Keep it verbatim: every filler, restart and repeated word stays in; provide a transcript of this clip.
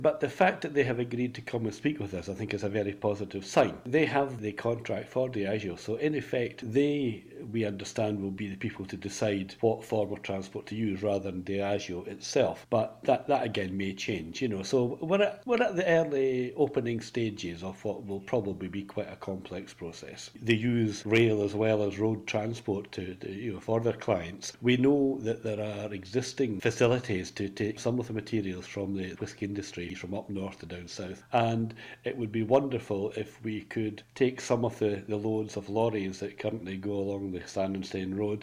But the fact that they have agreed to come and speak with us, I think, is a very positive sign. They have the contract for Diageo, so in effect, they, we understand, will be the people to decide what form of transport to use rather than Diageo itself. But that, that again may change, you know. So we're at, we're at the early opening stages of what will probably be quite a complex process. They use rail as well as road transport to, to you know, for their clients. We know that there are existing facilities to take some of the materials from the whisky industry from up north to down south, and it would be wonderful if we could take some of the, the loads of lorries that currently go along the Sandonstein Road